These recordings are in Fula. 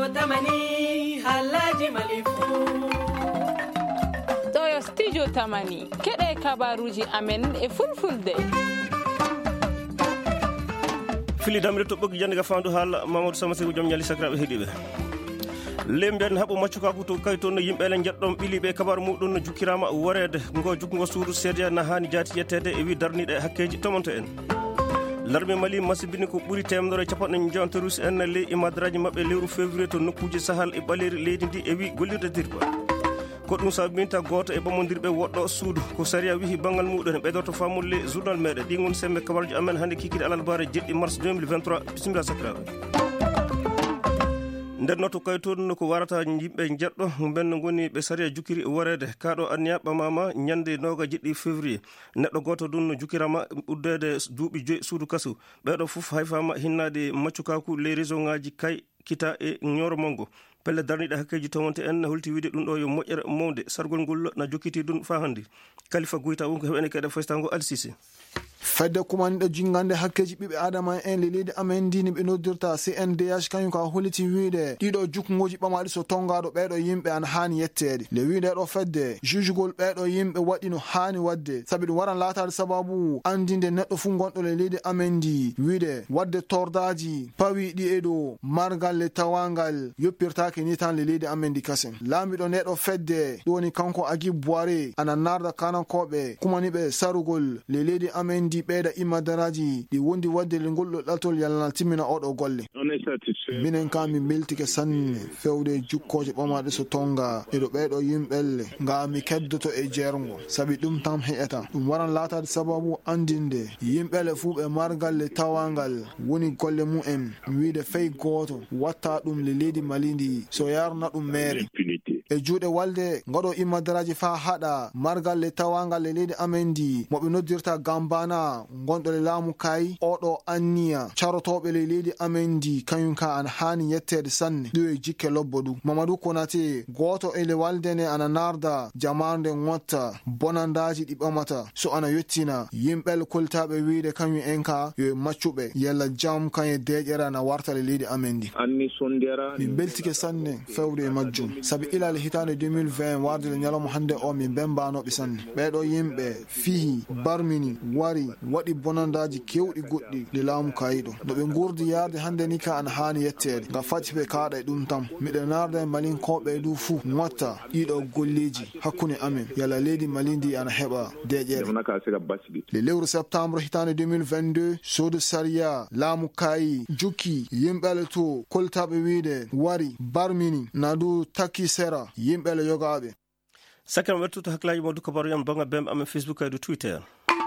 tamani halaji malifu ɗo studio tamani keɗe kabaruji amen e fulfulde fili damre to ɓoggi jande ga fandu haala Mamadou Samaseko joom ñali sakiraɓe heeɗiɓe lemben haɓo maccukaku to kay toon no yimɓe le jetɗon ɓiliɓe kabaru muɗum no jukkirama worede ngo jukgo suudu seedeya na hani jaati yettede e wi darniɗe hakkeji tomonto en larme Mali masibini ko ɓuuri temedere capanɗe jontorus en ley imadaraji mabɓe lewru février to nokkuji sahal e ɓaleri leydi ndi e wi gollirde dirba ko ɗum sabinta goto e ɓamodirɓe woɗɗo suudu ko saria wihi banggal muɗum ne ɓeydorto famulle journal meɗen ɗi gon sembe kabaruji amen hannde kikiɗe alalbare jeɗɗi mars 2023 bisimilla sakiraɓe nder noto kay toon ko warata yimɓe jeɗɗo benno goni ɓe saria jukkiri worede kaɗo anniya ɓamama ñande noga jeɗɗi février neɗɗo goto ɗum no jukkirama uddede duuɓi joyi suudu kasu ɓeɗo foof hayfama hinnade maccukaku les région ngaji kay kita e ñoro mongo pelle darniɗe hakkeji tomonte en holti wiide ɗum ɗo yo moƴƴere mawde sargol ngol na jokkiti ɗum fa hannde Kalifa Goyta wonko heɓene keɗe foytango Alsisi fedde kumanɗo jingande hakkeji ɓiɓɓe adama en le leydi amen ndini ɓe noddirta CNDH kañum ka holliti wiide ɗiɗo jukgoji ɓamaɗi so tongaɗo ɓeɗo yimɓe an hani yettede le wiide ɗo fedde jugegol ɓeɗo yimɓe waɗi no hani wadde saabi ɗum waran latade sababu andinde neɗɗo fu gonɗo le leydi amen ndi wiide wadde tordaji pawi ɗi eɗo margal le tawangal yoppirtake ni tan le leydi amen ndi kasen laamiɗo neɗɗo fedde ɗoni kanko Agui Boiré ana narda kanankoɓe kumaniɓe sarugol le leydi amen ndi ɓeyda imadaraji ɗi wondi wadde le ngol ɗo ɗaltol yalnal timmina oɗo golle minen kam mi beltike sanne fewde jukkoje ɓamaɗe so tonga eɗo ɓeyɗo yimɓelle nga mi keddoto e jergo saabi ɗum tam heƴata ɗum waran latade sababu andinde yimɓele fuu ɓe margal le tawangal woni golle mu'en mi wiide fey goto watta ɗum le leydi Mali ndi so yarna ɗum mere e juuɗe walde ngaɗo imadaraji fa haɗa margal le tawangal le leydi amen ndi moɓe noddirta Gambana gonɗo le laamu kay oɗo anniya carotoɓe le leydi amen ndi kañum ka an hani yettede sanne ɗo e jikke lobbo ɗum Mamadou Konate goto e le waldene ana narda jamarde gotta bonandaji ɗi ɓamata so ana yettina yimɓel koltaɓe wiide kañum en ka yo maccuɓe yalla jam kañe deƴere na warta le leydi amen ndi min beltike sanne fewde e majjum saabi ilal hitande 2020 warde le ñalawma hande o min bembanoɓe sanne ɓeɗo yimɓe fihi barmini wari waɗi bonandaji kewɗi goɗɗi le laamu kayiɗo no ɓe gurdi yarde hande ni ka ana hani yettede nga facci ɓe kaɗa e ɗum tam miɗe narda e malinkoɓe du fuu gotta ɗiɗo golleji hakkude amen yalla leydi Mali ndi ana heɓa deƴere le lewru septembre hitande 2022 sodu saria laamu kayi jukki yimɓele to koltaɓe wiide wari barmini na du takki sera yimɓele yogaɓe sakirama ɓettuto hakkillaji mo du kabaru yam donga bembe amen Facebook e du Twitter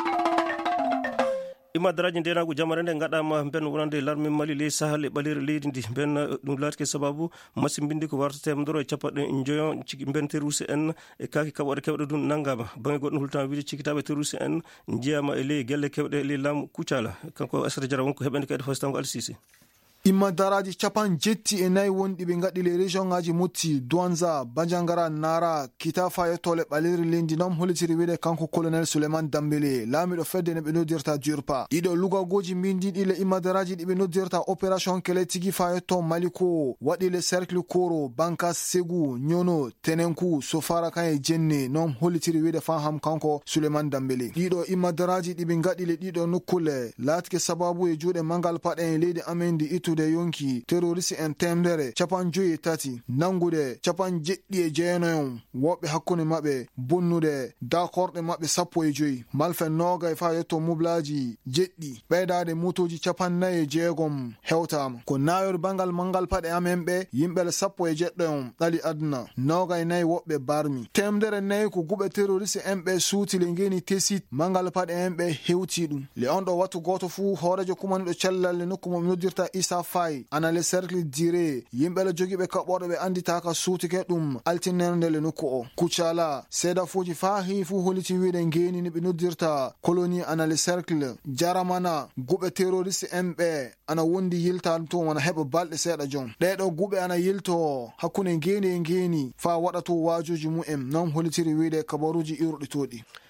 imadaraji ndenagu jamare nde gaɗama ben wonande larme Mali ley sahal e ɓaleri leydi ndi ben ɗum laatike sababu masimbindi ko warta temedere e capanɗe joyon ciki ben terroriste en e kaki kaɓoɗe kewɗe ɗum naggama bange goɗɗum hultama wiide cikkitaɓe terroriste en jeyama e ley gelle kewɗe ley laamu Kucala kanko Asata Diarra wonko heɓende kayɗe fasitango Alsisi imadaraji capan jetti e nayi wonɗi ɓe gaɗi le région ngaji Mouti, Douanza, Bandiagara, Nara, Kita fayetole ɓaleri lendi nom hollitiri wiide kanko colonel Souleymane Dambélé laamiɗo fedde ne ɓe noddirta Durpa ɗiɗo lugagoji mbindiɗi le imadaraji ɗi ɓe noddirta opération kele tigi fayeto Maliko waɗi le cercle Koro, Bankas, Ségou, Nyono, Tenenkou, Sofara kan e Jenne nom hollitiri wiide faham kanko Souleymane Dambélé ɗiɗo imadaraji ɗi ɓe gaɗi le ɗiɗo nokkule laatike sababu e juuɗe mangal paɗen e leydi amen ndi ittude yonki terroriste en temdere capan joyi tati nangude capan jeɗɗi e jeenayon woɓɓe hakkude maɓɓe bonnude dakorɗe maɓɓe 15 malfe noga fa yetto mublaji jeɗɗi ɓeydade motoji capan 46 hewtama ko nayor bangal mangal paɗe amen ɓe yimɓele 17 ɗali aduna noga e 4 woɓɓe barmi temdere 4 ko guɓe terroriste en ɓe suuti le ngeni tesit mangal paɗe en ɓe hewti ɗum le on ɗo wattu goto fu horejo kumaniɗo cellal le nokku mo noddirta Issa Faye ana le cercle dire yimɓele jogiɓe kaɓɓoɗo ɓe anditaka suutike ɗum altinerde le nokku o Kucala seeda fuji fa hi fu holliti wiide ngeni ni ɓe noddirta colonie ana le cercle jaramana guɓe terroriste en ɓe ana wondi yiltade to wana heɓa balɗe seeɗa jom ɗeɗo guɓe ana yilto hakkude ngeni e ngeni fa waɗa to wajoji mu'en non hollitiri wiide kabaruji irɗitoɗi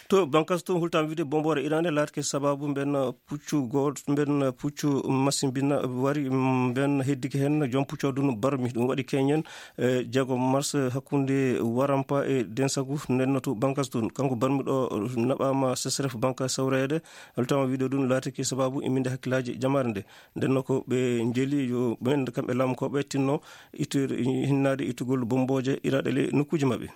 to bankas to hultam wide bombore irane latke sababu ben puccu god ben puccu masimbina wari ben heddike hen jom puccu dun barmi dum wadi kenyen jago mars hakunde warampa e densagu nennoto bankas tun kanko barmi do nabama sesref banka sawrede hultam wide dun latke sababu iminde hakilaji jamarde dennoko be njeli yo ben kambe lam ko be tinno itur hinnade itugol bomboje irade le nokkuji mabbe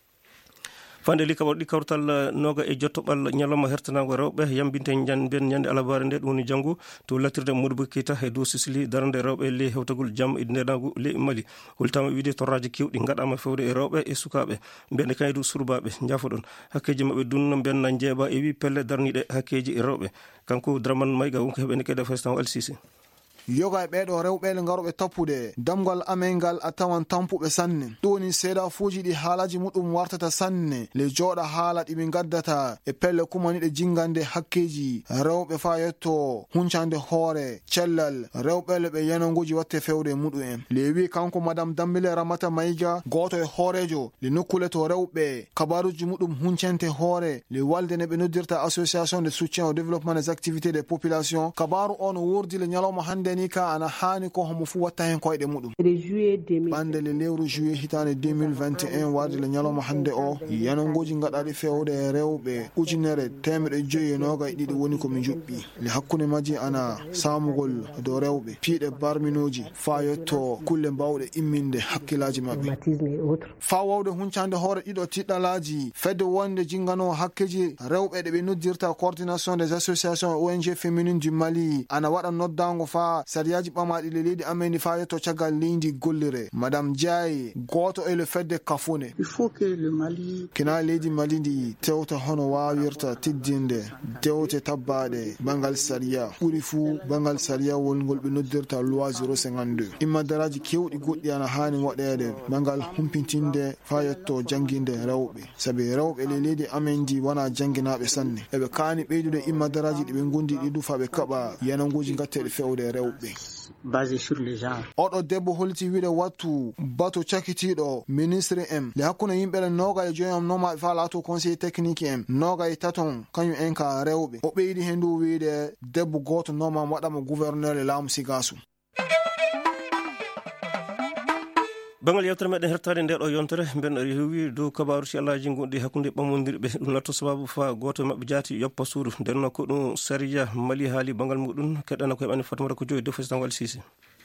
fande li kabar di kawtal noga e jottobal nyaloma hertanago rewbe yambinte ben nyande alabare nde dum jangu to latirde mudbu kita e do sisili darande rewbe le hewtagol jam e nedagu le mali hultama wiide torraji kewdi ngadama fewde e rewbe e sukabe ben kaydu surbabe jafodon hakkeji mabbe dun ben njeba e wi pelle darnide hakkeji e rewbe kanko draman mayga wonko hebene kede festan alsisi yoga e ɓeɗo rewɓele garoɓe tappude damgal amengal a tawan tampuɓe sanne ɗoni seeɗa fuuji ɗi haalaji muɗum wartata sanne le jooɗa haala ɗiɓe gaddata e pelle kumaniɗe jingande hakkeji rewɓe fa yetto huncande hoore cellal rewɓele ɓe yananguji watte fewde muɗum en le wi kanko madame dambile ramata mayiga goto e hoorejo le nokkule to rewɓe kabaruji muɗum huncente hoore le walde ne ɓe noddirta association de soutien au développement des activités des populations kabaru on wurdi le ñalawma hande ni ka ana hani ko homo fu watta hen koyɗe muɗum bande le lewru juillet hitande 2021 warde le ñalawma hande o yanangoji gaɗaɗi fewde e rewɓe ujunere temeɗe joyi e noga e ɗiɗi woni komi juɓɓi le hakkude majji ana samugol dow rewɓe piiɗe barminoji fa yetto kulle mbawɗe imminde hakkillaji mabɓe fa wawde huncande hoore ɗiɗo tiɗɗalaji fedde wonde jingano hakkeji rewɓe ɗe ɓe noddirta coordination des associations ONG féminine du Mali ana waɗa noddango fa sariyaji ɓamaɗi le leydi amen fa yetto caggal leydi gollire madame Diaye goto e le fedde kafune kina leydi Mali ndi tewta hono wawirta tiddinde dewte tabbaɗe bangal sariya ɓuri fu bangal sariya wolngol ɓe noddirta loi 052 imma daraji kewɗi goɗɗi ana hani waɗede bangal humpintinde fa yetto jangguinde rewɓe saabi rewɓe le leydi amen ndi wona janguinaɓe sanne eɓe kaani ɓeydude imma daraji ɗiɓe gondi ɗiɗu fa ɓe kaɓa yananguji gatteɗe fewde rewɓe basé sur les genres. Oɗo debbo holti wiide wattu bato cakitiɗo ministre en le hakkude yimɓele noga e joyam nomaɓe fa laato conseiller technique en noga e taton kañum en ka rewɓe o ɓeydi hen ndu wiide debbo goto nomam waɗama gouverneur le laamu sigasu bangal yewtere meɗen hertade nde ɗo yontere ben rewi dow kabaru si allaji gonɗi hakkude ɓammodirɓe ɗum latto sababu fa goto mabɓe jaati yoppa suudu nden ko ɗum saria mali haali bangal muɗum keɗana ko heɓani fatumata ko joyi defestan wal sisi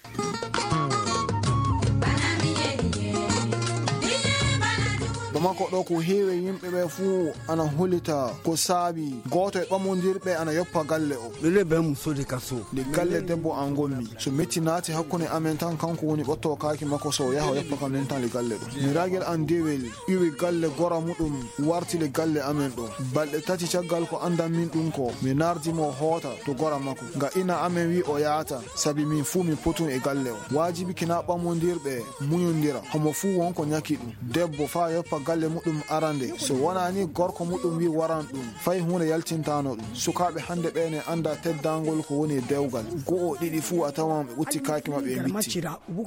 bamako ɗo ko heewe yimɓeɓe fuu ana holita ko saabi goto e ɓamodirɓe ana yoppa galle o lele be musode kaso le galle debbo an gommi so metti naati hakkude amen tan kanko woni ɓotto kaaki makko so yaha yoppa kam nen tan le galle ɗo miragel an dewel iwi galle gora muɗum warti le galle amen ɗo balɗe tati caggal ko andan min ɗum ko mi nardimo hoota to gora makko nga ina amen wi o yaata saabi min fuu min potun e galle o wajibi kina ɓamodirɓe muñodira homo fuu wonko ñaki ɗum debbo fa yoppa galle muɗum arande so wona ni gorko muɗum wi waran ɗum fay hunde yaltintano ɗum sukaɓe hande ɓene anda teddangol ko woni dewgal go'o ɗiɗi fuu a tawan ɓe ɓutti kaki mabɓe e mitti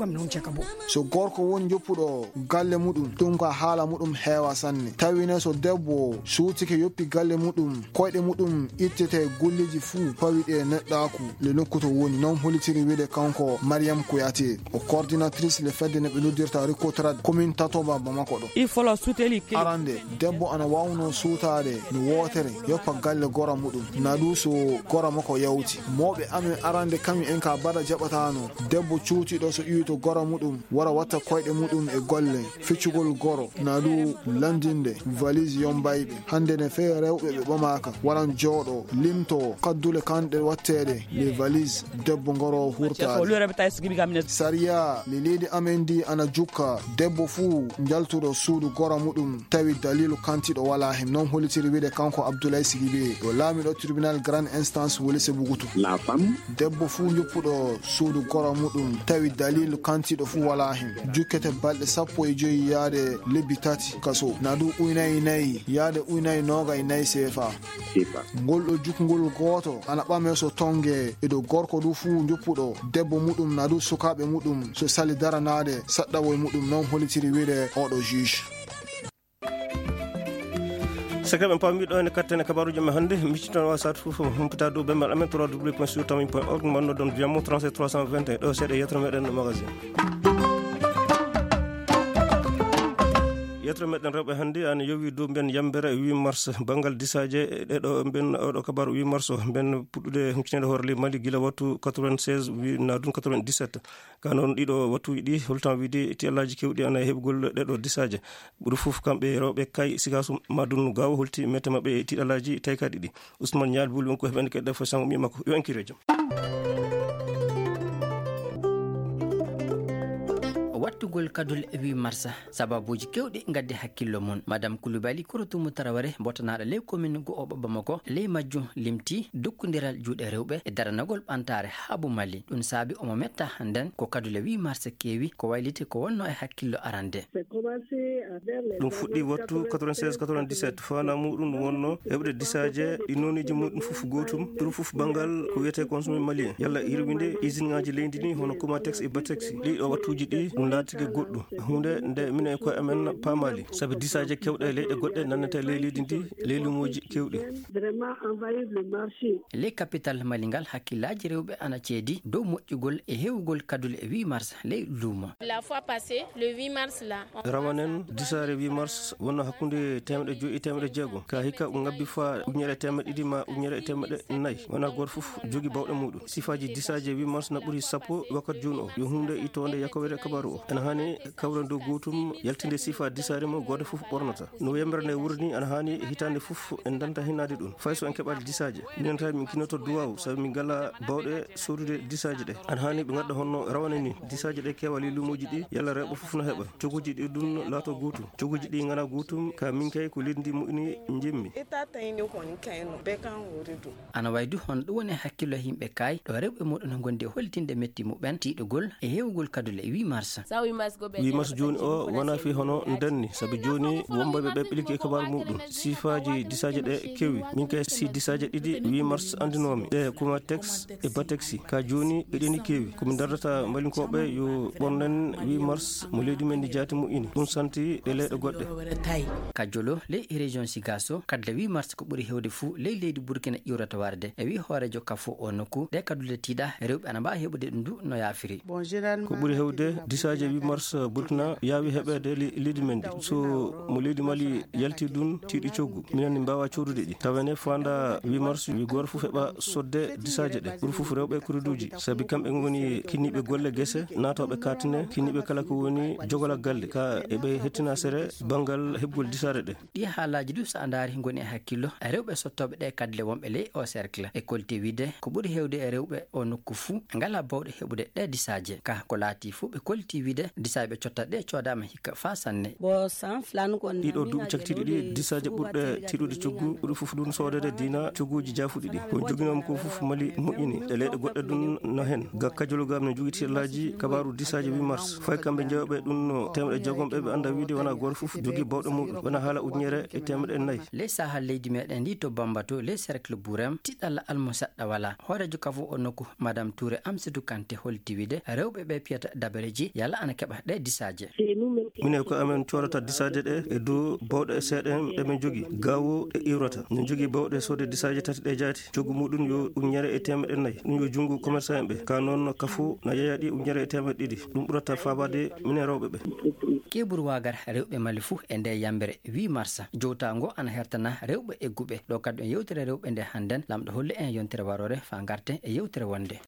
so gorko woni joppuɗo galle muɗum ɗum ka haala muɗum heewa sanne tawine so debbo suutike yoppi galle muɗum koyɗe muɗum ittete gulliji fuu pawiɗe neɗɗaku le nokku to woni non holitiri wiide kanko Mariam Kouyaté o coordinatrice le fedde ne ɓe noddirta Ricotrad commune Tatoba Bamako ɗo arande debbo ana wawno suutade no wotere yoppa galle gora muɗum na ɗu so gora makko yawti mawɓe amen arande kañum en ka baɗa jaɓatano debbo cuutiɗo so ƴuwi to gora muɗum wara watta koyɗe muɗum e golle feccugol goro na ɗu landinde valise yombayɓe hande ne fe rewɓe ɓe ɓamaka waran jooɗo limto kaddule kanɗe wattede les valise debbo goro hurtade saria le leydi amen ndi ana jukka debbo fuu jaltuɗo suudu gora muɗum tawi dalilu kantiɗo wala hen non holitiri wiide kanko Abdoulaye Sidibé o laamiɗo tribunal grande instance Wolise Bugutu La femme debbo fuu joppuɗo suudu gora muɗum tawi dalilu kantiɗo fuu wala hen jukkete balɗe 15 yaade lebbi tati kaso na ɗu uynayi nayyi yaade uynayi noga e nayyi CFA ngol ɗo jukngol goto ana ɓame so tongue e dow gorko ɗu fuu joppuɗo debbo muɗum na ɗu sukaɓe muɗum so sali daranade saɗɗawo e muɗum non holitiri wiide oɗo juge sakiraɓe pammiɗo ene kattene kabaruji men hannde micciton wasat fof humpita dow bembal amen www.surtami.org manno ɗon biyammo 37 321 ɗo seeɗa yettere meɗen magasin yettere meɗen rewɓe hannde an yowi dow mben yambere 8 mars banggal disaje ɗeɗo mben oɗo kabaru 8 mars o mben puɗɗude humpitinde hoore leydi Mali gila wattu 96 na ɗum 97 ka noon ɗiɗo wattuji ɗi holtan wiide tiyallaji kewɗi ana e heɓgol ɗeɗo disaje ɓuri fof kamɓe rewɓe kay sigaso madunnu gaw holti mette mabɓe tiɗalaji taykaɗi ɗi Ousmane Nial buli wonko heɓani keɗɗe fo sango mi makko yo enkire jam wattugol kadul 8 mars sababuji kewɗi gaddi hakkillo mum madame Coulibaly Korotoumou Traoré botanaɗo ley commune Go'oɓo Bamako ley majjum limti dokkodiral juuɗe rewɓe e daranagol ɓantare haabu Mali ɗum saabi omo metta nden ko kadule 8 mars keewi ko wayliti ko wonno e hakkillo arande ɗum fuɗɗi wattu 96 97 fana muɗum ɗum wonno heɓde disaje ɗi noniji muɗum foof gotum ɗum foof banggal ko wiyete consommé malien yalla yirwinde usine ngaji leydi ni hono Comatex e Batex ɗiɗo wattuji ɗi ɗum laatike goɗɗum hunde nde minen e koye amen pamali saabi disaje kewɗe leyɗe goɗɗe nannete ley leydi ndi ley lumoji kewɗi ley capital Mali ngal hakkillaji rewɓe ana ceedi dow moƴƴugol e hewgol kadule 8 mars ley luumo la fois passé le 8 mars là rawanen disare 8 mars wonno hakkude 1.5 e 1.6 ka hikka ngabbi fa 1.200 ma 1.4 wona goto foof jogi bawɗe muɗum sifaji disaje 8 mars na ɓuuri sappo wakkat joni o yo hunde ittode yakowede kabaru o ene hani kawran dow gotum yaltinde sifa disare mo goto foof ɓornata no yembere nde wurni ana hani hitande foof en danta hinade ɗum fayso en keɓade disaje minen tawi min kinoto duwaw sabi min gala bawɗe sodude disaje ɗe ana hani ɓe gadda honno rawane ni disaje ɗe kewali lumoji ɗi yalla rewɓe foof no heɓa coguji ɗi ɗum laato gotum coguji ɗi gana gotum ka min kay ko leydi ndi muɗini jimmi ana waydu hono ɗum woni hakkillo yimɓe kay ɗo rewɓe muɗum no gondi e hollitinde metti muɓen tiɗogol e hewgol kadule 8 mars 8 mars joni o wona fi hono denni saabi joni wombaɓe ɓe ɓiliki e kabaru muɗum sifaji disaje ɗe kewi min kay si disaje ɗiɗi 8 mars andinomi ɗe Comatex e Batexi ka joni ɗeɗeni kewi komin dardata malinkoɓe yo ɓornen 8 mars mo leydi men ndi jaati mu'ini ɗum santi ɗe leyɗe goɗɗe kajjolo ley région Sigasso kadle 8 mars ko ɓuuri hewde fuu ley leydi Burkina iwrata warde e wi hoorejo kafo o nokku ɗe kadule tiiɗa rewɓe ana mbawi heɓude ɗum du no yaafiri ko ɓuuri hewde disaje 8 mars Burkina yawi heɓede leydi men ndi so mo leydi Mali yalti ɗum tiiɗi coggu minen mbawa codude ɗi tawene fanda 8 mars wi goto foof heɓa sodde disaje ɗe ɓuuri foof rewɓe kuriduji saabi kamɓe goni kinniɓe golle guese natoɓe katine kinniɓe kala ko woni jogala galle ka eɓe hettina sere banggal heɓgol disare ɗe ɗi haalaji du sa daari goni e hakkillo e rewɓe sottoɓe ɗe kadle wonɓe ley o cercle e kolti wide ko ɓuuri hewde e rewɓe o nokku fuu ngala bawɗe heɓude ɗe disaje ka ko laati fuu ɓe kolti wide disaɓe cotta ɗe codama hikka fa sanne ɗiɗo duuɓi caktiɗi ɗi disaje ɓurɗe tiɗude coggu ɓuuri foof ɗum sodede dina cogguji jafuɗi ɗi ko joguinomi ko foof Mali moƴƴini e leyɗe goɗɗe ɗum no hen gakkajolo gam ne jogui tiyallaji kabaru disaje 8 mars fay kamɓe jewɓe ɗum no 1.6 ɓe anda wiide wona goto foof jogui bawɗe muɗum wona haala 1.4 ley sahal leydi meɗen ndi to Bambato ley cercle Bourem tiɗalla almo seɗɗa wala hoorejo kafo o nokku madame Touré Amsidou Kanté holti wide rewɓe ɓe piyata dabareji yalla ana keɓa ɗe disaje minen ko amen codata disaje ɗe e dow bawɗe seeɗen ɗemin jogui gawo e iwrata min jogui bawɗe sode disaje tati ɗe jaati coggu muɗum yo 1.4 ɗum yo junggo commerçant en ɓe ka noon kafo na yeeyaɗi 1.2 ɗum ɓurata fabade minen rewɓe ɓe keɓuru wagar rewɓe Mali fuu e nde yambere 8 mars jowtago ana hertana rewɓe egguɓe ɗo kadi en yewtere rewɓe nde hannden lamɗo holli en yontere warore fa garten e yewtere wonde